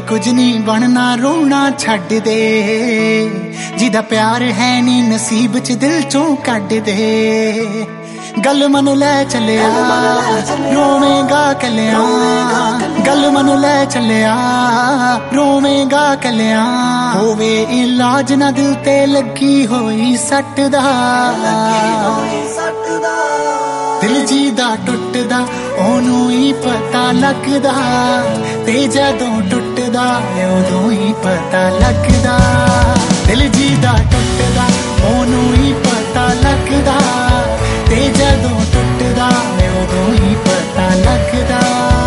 कुछ नहीं बनना रोना छड्ड दे, जिदा प्यार है नी नसीब च दिल चों कड्ड दे। गल मन लै चलिया रोवेगा कलिया, गल मन लै चलिया रोवेगा कलिया। होवे इलाज ना दिल ते लगी होई सट दा, दिल जीदा टुटदा ओनू ही पता लगदा, ते जदों टुटदा उदों ही पता लगदा। दिल जीदा टुटदा ओनू ही पता लगदा, ते जदों टुटदा उदों ही पता लगदा।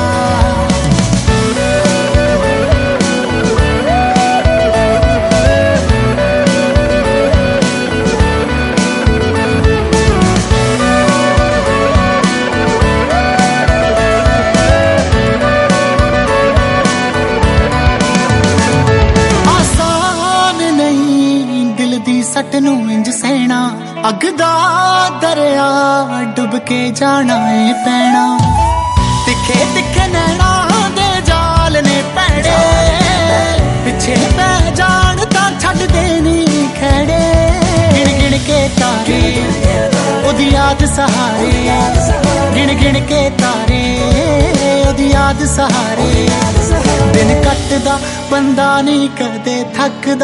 सट नू इंज सहना, अग दा दरिया डुब के जाना है पैना। तिखे तिखे नैना दे जाल ने पैड़े, पिछे पै जान तां छड्ड देनी खैड़े। गिण गिण के तारे ओदी याद सहारे, गिण गिण के तारे ओदी याद सहारे। दिन कटदा बंदा नहीं कदे थकदा,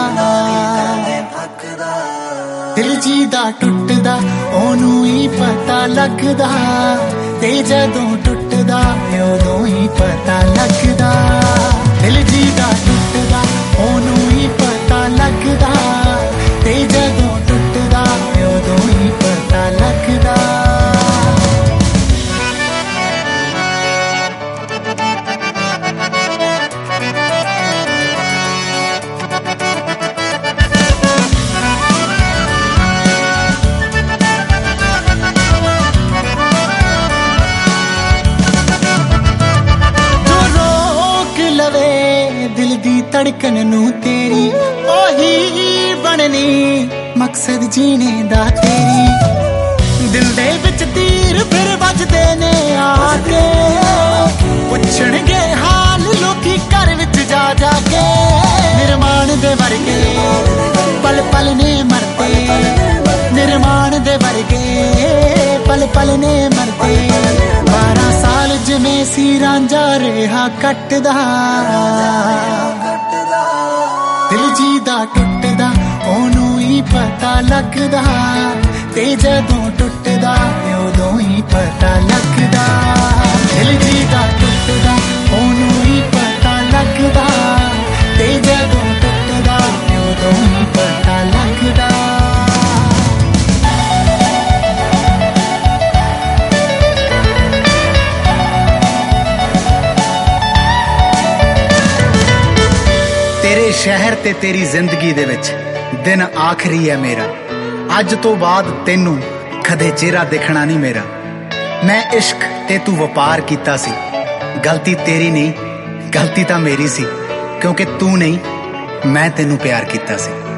दिल जीदा टुटदा ओनू ही पता लगदा, ते जदों टुटदा उदों ही पता लगदा। दिल जीदा टुटदा ओनू ही पता लगदा, ते जदों टुटदा उदों ही पता लगदा। दिल दी धड़कन नू तेरी ओही बननी मकसद जीने दा तेरी। दिल दे विच तीर फिर वजदे ने आके, पुछणगे हाल लोकी घर विच जा जा के। निर्माण दे वर्गे पल पल ने मरते, निर्माण दे वर्गे पल पल ने मरते। 12 साल जिमें सी रांझा रेहा कटदा, दिल जीदा टुटदा ओनू ही पता लगदा, ते जदों टुटदा उदों ही पता लगदा। दिल जीदा टुटदा ओनू ही पता लगदा, ते जदों टुटदा उदों ही पता लगदा। तेरे शहर ते तेरी जिंदगी दे विच दिन आखरी है मेरा। अज तो बाद तेनू कदे चेहरा देखना नहीं मेरा। मैं इश्क ते तू वपार कीता सी, गलती तेरी नहीं गलती तां मेरी सी, क्योंकि तू नहीं मैं तेनू प्यार कीता सी।